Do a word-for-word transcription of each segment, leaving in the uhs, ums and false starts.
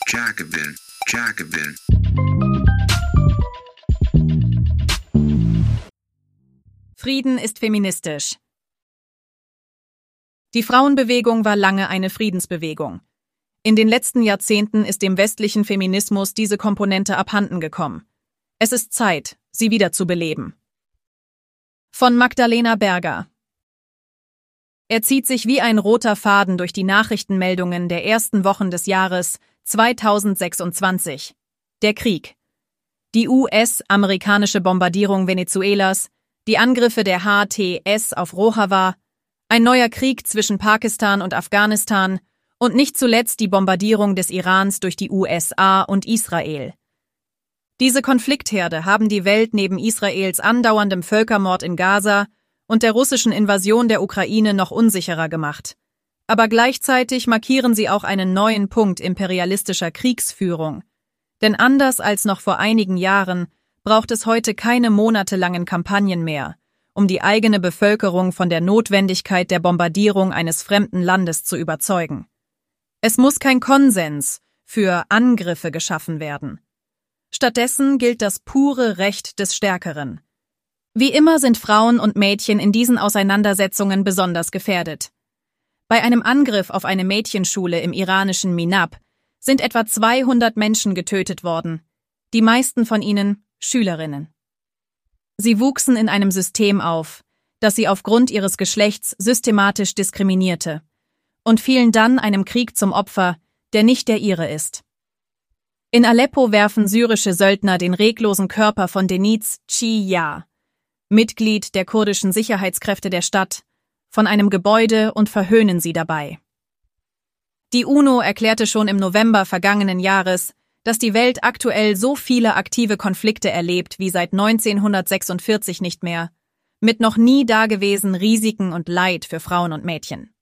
Jacobin, Jacobin. Frieden ist feministisch. Die Frauenbewegung war lange eine Friedensbewegung. In den letzten Jahrzehnten ist dem westlichen Feminismus diese Komponente abhanden gekommen. Es ist Zeit, sie wieder zu beleben. Von Magdalena Berger. Er zieht sich wie ein roter Faden durch die Nachrichtenmeldungen der ersten Wochen des Jahres zweitausendsechsundzwanzig. Der Krieg. Die U S-amerikanische Bombardierung Venezuelas, die Angriffe der H T S auf Rojava, ein neuer Krieg zwischen Pakistan und Afghanistan und nicht zuletzt die Bombardierung des Irans durch die U S A und Israel. Diese Konfliktherde haben die Welt neben Israels andauerndem Völkermord in Gaza und der russischen Invasion der Ukraine noch unsicherer gemacht. Aber gleichzeitig markieren sie auch einen neuen Punkt imperialistischer Kriegsführung. Denn anders als noch vor einigen Jahren braucht es heute keine monatelangen Kampagnen mehr, um die eigene Bevölkerung von der Notwendigkeit der Bombardierung eines fremden Landes zu überzeugen. Es muss kein Konsens für Angriffe geschaffen werden. Stattdessen gilt das pure Recht des Stärkeren. Wie immer sind Frauen und Mädchen in diesen Auseinandersetzungen besonders gefährdet. Bei einem Angriff auf eine Mädchenschule im iranischen Minab sind etwa zweihundert Menschen getötet worden, die meisten von ihnen Schülerinnen. Sie wuchsen in einem System auf, das sie aufgrund ihres Geschlechts systematisch diskriminierte, und fielen dann einem Krieg zum Opfer, der nicht der ihre ist. In Aleppo werfen syrische Söldner den reglosen Körper von Deniz Chiyah, Mitglied der kurdischen Sicherheitskräfte der Stadt, von einem Gebäude und verhöhnen sie dabei. Die UNO erklärte schon im November vergangenen Jahres, dass die Welt aktuell so viele aktive Konflikte erlebt wie seit neunzehnhundertsechsundvierzig nicht mehr, mit noch nie dagewesenen Risiken und Leid für Frauen und Mädchen.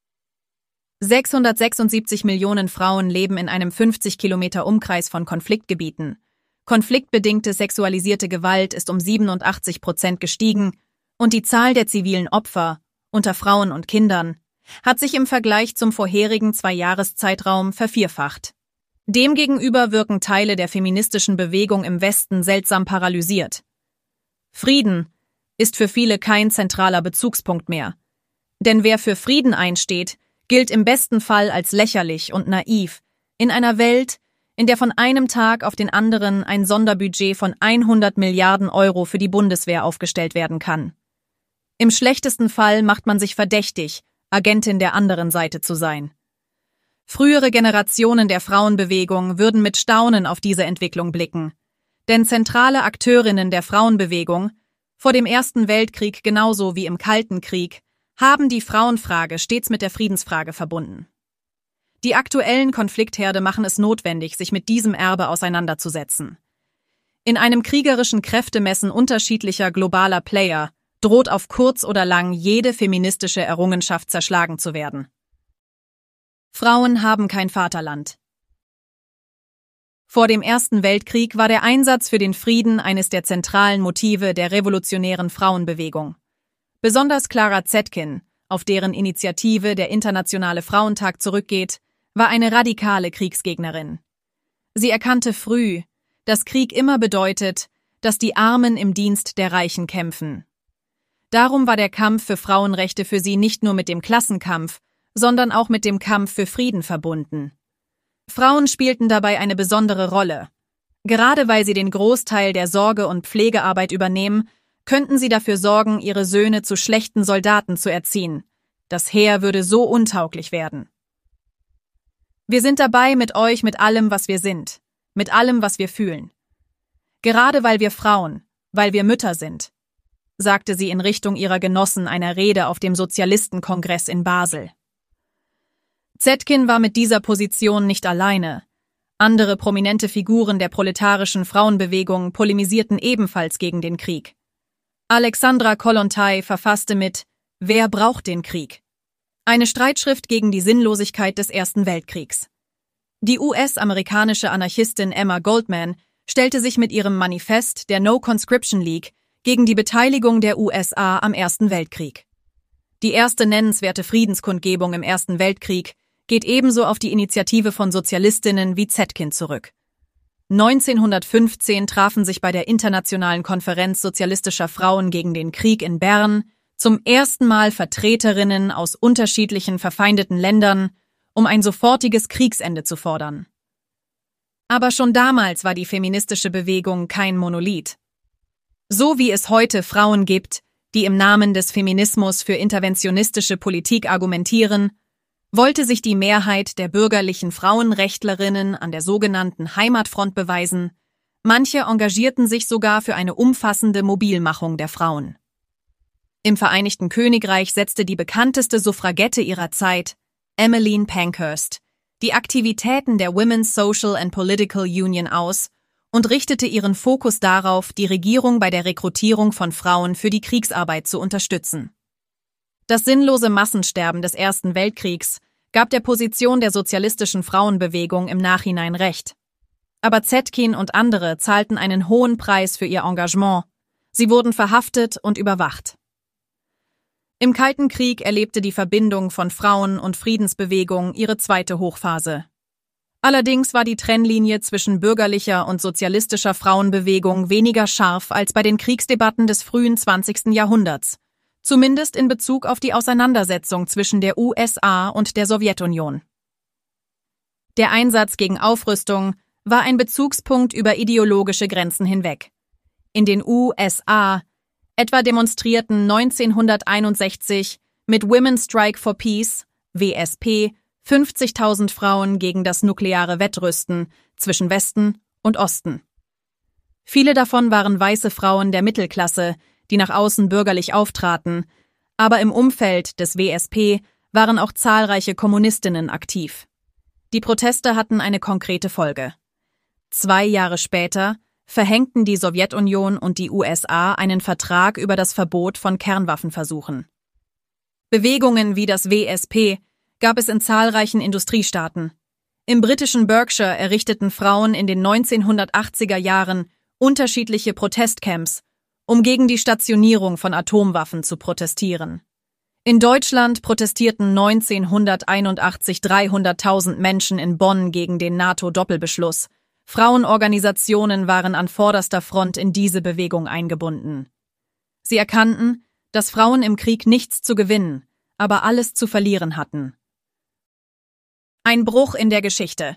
sechshundertsechsundsiebzig Millionen Frauen leben in einem fünfzig Kilometer Umkreis von Konfliktgebieten. Konfliktbedingte sexualisierte Gewalt ist um siebenundachtzig Prozent gestiegen und die Zahl der zivilen Opfer, unter Frauen und Kindern, hat sich im Vergleich zum vorherigen Zwei-Jahres-Zeitraum vervierfacht. Demgegenüber wirken Teile der feministischen Bewegung im Westen seltsam paralysiert. Frieden ist für viele kein zentraler Bezugspunkt mehr. Denn wer für Frieden einsteht, gilt im besten Fall als lächerlich und naiv in einer Welt, in der von einem Tag auf den anderen ein Sonderbudget von hundert Milliarden Euro für die Bundeswehr aufgestellt werden kann. Im schlechtesten Fall macht man sich verdächtig, Agentin der anderen Seite zu sein. Frühere Generationen der Frauenbewegung würden mit Staunen auf diese Entwicklung blicken. Denn zentrale Akteurinnen der Frauenbewegung, vor dem Ersten Weltkrieg genauso wie im Kalten Krieg, haben die Frauenfrage stets mit der Friedensfrage verbunden. Die aktuellen Konfliktherde machen es notwendig, sich mit diesem Erbe auseinanderzusetzen. In einem kriegerischen Kräftemessen unterschiedlicher globaler Player droht auf kurz oder lang jede feministische Errungenschaft zerschlagen zu werden. Frauen haben kein Vaterland. Vor dem Ersten Weltkrieg war der Einsatz für den Frieden eines der zentralen Motive der revolutionären Frauenbewegung. Besonders Clara Zetkin, auf deren Initiative der Internationale Frauentag zurückgeht, war eine radikale Kriegsgegnerin. Sie erkannte früh, dass Krieg immer bedeutet, dass die Armen im Dienst der Reichen kämpfen. Darum war der Kampf für Frauenrechte für sie nicht nur mit dem Klassenkampf, sondern auch mit dem Kampf für Frieden verbunden. Frauen spielten dabei eine besondere Rolle. Gerade weil sie den Großteil der Sorge- und Pflegearbeit übernehmen, könnten sie dafür sorgen, ihre Söhne zu schlechten Soldaten zu erziehen. Das Heer würde so untauglich werden. Wir sind dabei mit euch mit allem, was wir sind, mit allem, was wir fühlen. Gerade weil wir Frauen, weil wir Mütter sind, sagte sie in Richtung ihrer Genossen einer Rede auf dem Sozialistenkongress in Basel. Zetkin war mit dieser Position nicht alleine. Andere prominente Figuren der proletarischen Frauenbewegung polemisierten ebenfalls gegen den Krieg. Alexandra Kollontai verfasste mit »Wer braucht den Krieg?« eine Streitschrift gegen die Sinnlosigkeit des Ersten Weltkriegs. Die U S-amerikanische Anarchistin Emma Goldman stellte sich mit ihrem Manifest der No Conscription League gegen die Beteiligung der U S A am Ersten Weltkrieg. Die erste nennenswerte Friedenskundgebung im Ersten Weltkrieg geht ebenso auf die Initiative von Sozialistinnen wie Zetkin zurück. neunzehnhundertfünfzehn trafen sich bei der Internationalen Konferenz sozialistischer Frauen gegen den Krieg in Bern zum ersten Mal Vertreterinnen aus unterschiedlichen verfeindeten Ländern, um ein sofortiges Kriegsende zu fordern. Aber schon damals war die feministische Bewegung kein Monolith. So wie es heute Frauen gibt, die im Namen des Feminismus für interventionistische Politik argumentieren, wollte sich die Mehrheit der bürgerlichen Frauenrechtlerinnen an der sogenannten Heimatfront beweisen, manche engagierten sich sogar für eine umfassende Mobilmachung der Frauen. Im Vereinigten Königreich setzte die bekannteste Suffragette ihrer Zeit, Emmeline Pankhurst, die Aktivitäten der Women's Social and Political Union aus und richtete ihren Fokus darauf, die Regierung bei der Rekrutierung von Frauen für die Kriegsarbeit zu unterstützen. Das sinnlose Massensterben des Ersten Weltkriegs gab der Position der sozialistischen Frauenbewegung im Nachhinein recht. Aber Zetkin und andere zahlten einen hohen Preis für ihr Engagement. Sie wurden verhaftet und überwacht. Im Kalten Krieg erlebte die Verbindung von Frauen- und Friedensbewegung ihre zweite Hochphase. Allerdings war die Trennlinie zwischen bürgerlicher und sozialistischer Frauenbewegung weniger scharf als bei den Kriegsdebatten des frühen zwanzigsten Jahrhunderts, zumindest in Bezug auf die Auseinandersetzung zwischen der U S A und der Sowjetunion. Der Einsatz gegen Aufrüstung war ein Bezugspunkt über ideologische Grenzen hinweg. In den U S A etwa demonstrierten neunzehnhunderteinundsechzig mit Women's Strike for Peace, W S P, fünfzigtausend Frauen gegen das nukleare Wettrüsten zwischen Westen und Osten. Viele davon waren weiße Frauen der Mittelklasse, die nach außen bürgerlich auftraten, aber im Umfeld des W S P waren auch zahlreiche Kommunistinnen aktiv. Die Proteste hatten eine konkrete Folge. Zwei Jahre später verhängten die Sowjetunion und die U S A einen Vertrag über das Verbot von Kernwaffenversuchen. Bewegungen wie das W S P gab es in zahlreichen Industriestaaten. Im britischen Berkshire errichteten Frauen in den neunzehnhundertachtziger Jahren unterschiedliche Protestcamps, um gegen die Stationierung von Atomwaffen zu protestieren. In Deutschland protestierten neunzehnhunderteinundachtzig dreihunderttausend Menschen in Bonn gegen den NATO-Doppelbeschluss. Frauenorganisationen waren an vorderster Front in diese Bewegung eingebunden. Sie erkannten, dass Frauen im Krieg nichts zu gewinnen, aber alles zu verlieren hatten. Ein Bruch in der Geschichte.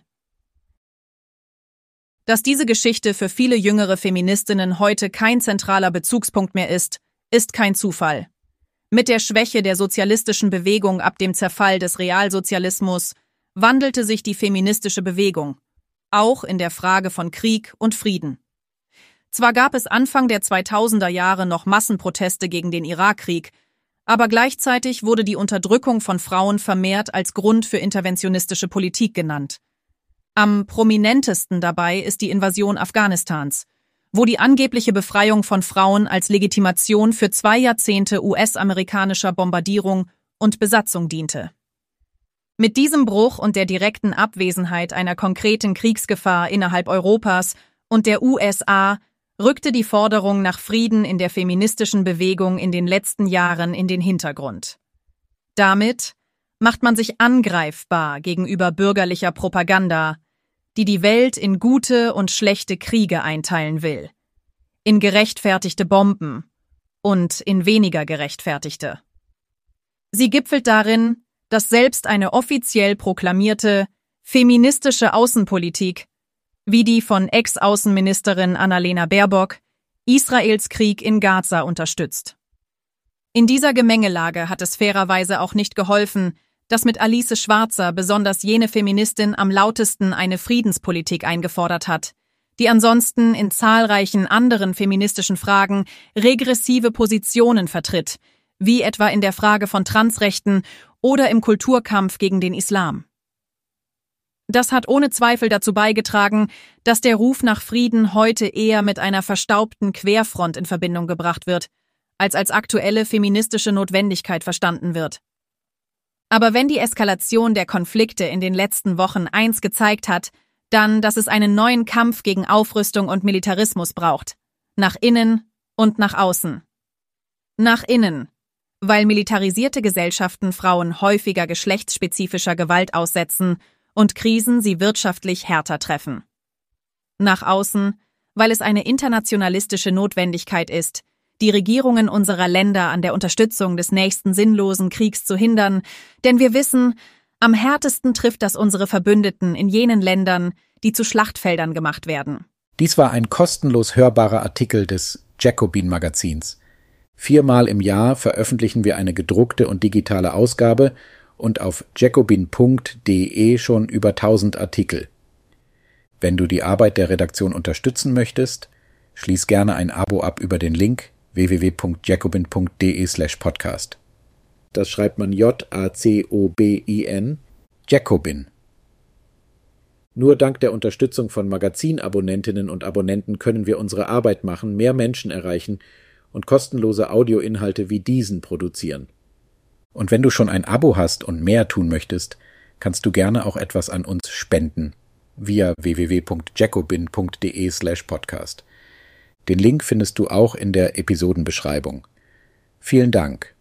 Dass diese Geschichte für viele jüngere Feministinnen heute kein zentraler Bezugspunkt mehr ist, ist kein Zufall. Mit der Schwäche der sozialistischen Bewegung ab dem Zerfall des Realsozialismus wandelte sich die feministische Bewegung, auch in der Frage von Krieg und Frieden. Zwar gab es Anfang der zweitausender Jahre noch Massenproteste gegen den Irakkrieg, aber gleichzeitig wurde die Unterdrückung von Frauen vermehrt als Grund für interventionistische Politik genannt. Am prominentesten dabei ist die Invasion Afghanistans, wo die angebliche Befreiung von Frauen als Legitimation für zwei Jahrzehnte U S-amerikanischer Bombardierung und Besatzung diente. Mit diesem Bruch und der direkten Abwesenheit einer konkreten Kriegsgefahr innerhalb Europas und der U S A rückte die Forderung nach Frieden in der feministischen Bewegung in den letzten Jahren in den Hintergrund. Damit macht man sich angreifbar gegenüber bürgerlicher Propaganda, die die Welt in gute und schlechte Kriege einteilen will, in gerechtfertigte Bomben und in weniger gerechtfertigte. Sie gipfelt darin, dass selbst eine offiziell proklamierte feministische Außenpolitik, wie die von Ex-Außenministerin Annalena Baerbock, Israels Krieg in Gaza unterstützt. In dieser Gemengelage hat es fairerweise auch nicht geholfen, dass mit Alice Schwarzer besonders jene Feministin am lautesten eine Friedenspolitik eingefordert hat, die ansonsten in zahlreichen anderen feministischen Fragen regressive Positionen vertritt, wie etwa in der Frage von Transrechten oder im Kulturkampf gegen den Islam. Das hat ohne Zweifel dazu beigetragen, dass der Ruf nach Frieden heute eher mit einer verstaubten Querfront in Verbindung gebracht wird, als als aktuelle feministische Notwendigkeit verstanden wird. Aber wenn die Eskalation der Konflikte in den letzten Wochen eins gezeigt hat, dann, dass es einen neuen Kampf gegen Aufrüstung und Militarismus braucht, nach innen und nach außen. Nach innen, Weil militarisierte Gesellschaften Frauen häufiger geschlechtsspezifischer Gewalt aussetzen und Krisen sie wirtschaftlich härter treffen. Nach außen, weil es eine internationalistische Notwendigkeit ist, die Regierungen unserer Länder an der Unterstützung des nächsten sinnlosen Kriegs zu hindern, denn wir wissen, am härtesten trifft das unsere Verbündeten in jenen Ländern, die zu Schlachtfeldern gemacht werden. Dies war ein kostenlos hörbarer Artikel des Jacobin-Magazins. Viermal im Jahr veröffentlichen wir eine gedruckte und digitale Ausgabe und auf jacobin punkt de schon über tausend Artikel. Wenn du die Arbeit der Redaktion unterstützen möchtest, schließ gerne ein Abo ab über den Link w w w punkt jacobin punkt de slash podcast. Das schreibt man J A C O B I N, Jacobin. Nur dank der Unterstützung von Magazinabonnentinnen und Abonnenten können wir unsere Arbeit machen, mehr Menschen erreichen und kostenlose Audioinhalte wie diesen produzieren. Und wenn du schon ein Abo hast und mehr tun möchtest, kannst du gerne auch etwas an uns spenden via w w w punkt jacobin punkt de slash podcast. Den Link findest du auch in der Episodenbeschreibung. Vielen Dank.